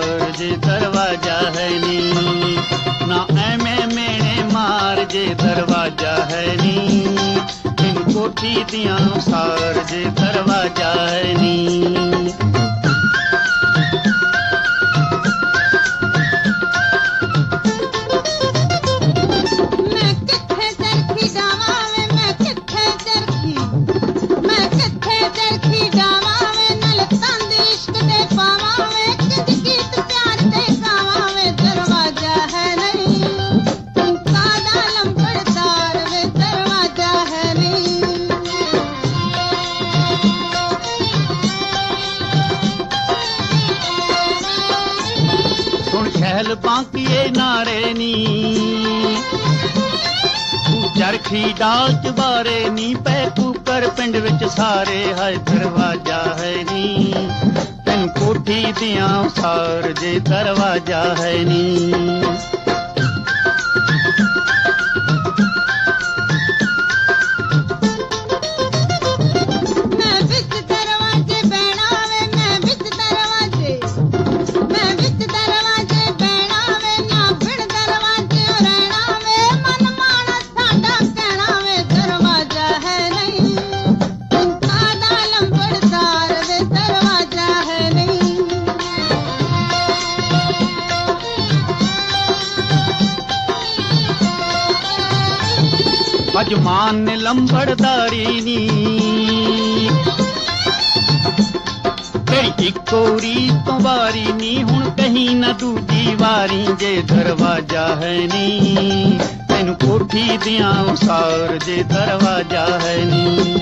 ਸਾਰ ਜੇ ਦਰਵਾਜ਼ਾ ਹੈ ਨੀ। ਨਾ ਐਵੇਂ ਮੇਣੇ ਮਾਰ ਜੇ ਦਰਵਾਜ਼ਾ ਹੈ ਨੀ, ਤੈਨੂੰ ਕੋਠੀ ਦੀਆਂ ਸਾਰ ਜੇ ਦਰਵਾਜ਼ਾ ਹੈ ਨੀ। ਸ਼ਹਿਲ ਬਾਂਕੀਏ ਨਾਰੇ ਨੀ, ਤੂੰ ਚਰਖੀ ਡਾਲ ਚਬਾਰੇ ਨੀ, ਪੈ ਕੂਕਰ ਪਿੰਡ ਵਿੱਚ ਸਾਰੇ ਹਾਏ ਦਰਵਾਜ਼ਾ ਹੈ ਨੀ, ਤੈਨੂੰ ਕੋਠੀ ਦੀਆਂ ਸਾਰ ਜੇ ਦਰਵਾਜ਼ਾ ਹੈ ਨੀ। ਅਜਮਾਨ ਨੇ ਲੰਬੜਦਾਰੀ ਨੀ, ਤੇਰੀ ਇੱਕੋ ਰੀਤ ਤੋਂ ਵਾਰੀ ਨੀ, ਹੁਣ ਕਹੀਂ ਨਾ ਦੂਜੀ ਵਾਰੀ ਜੇ ਦਰਵਾਜ਼ਾ ਹੈ ਨੀ, ਤੈਨੂੰ ਕੋਠੀ ਦੀਆਂ ਸਾਰ ਜੇ ਦਰਵਾਜ਼ਾ ਹੈ ਨੀ।